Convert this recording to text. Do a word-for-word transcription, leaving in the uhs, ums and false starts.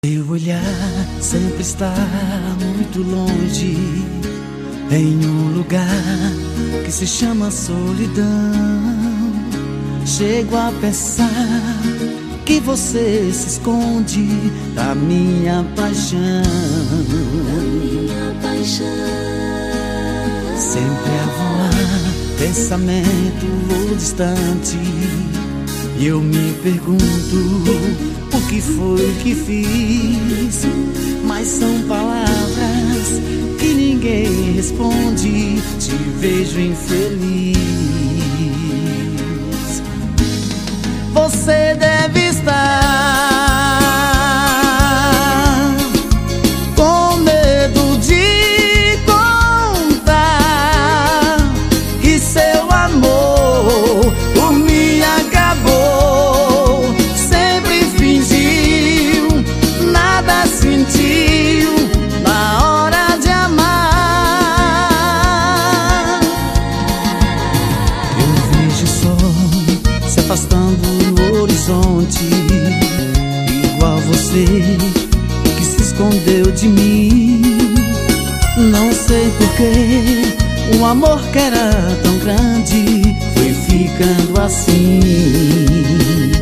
Seu olhar sempre está muito longe, em um lugar que se chama solidão. Chego a pensar que você se esconde da minha paixão. Da minha paixão. Sempre a voar, pensamento vou distante, e eu me pergunto o que foi que fiz. Mas são palavras que ninguém responde. Te vejo infeliz. Você deve estar com medo de contar que seu amor por mim acabou. Sempre fingiu, nada sentiu na hora de amar. Eu vejo o sol se afastando no horizonte, igual você que se escondeu de mim. Não sei porquê, um amor que era tão grande foi ficando assim.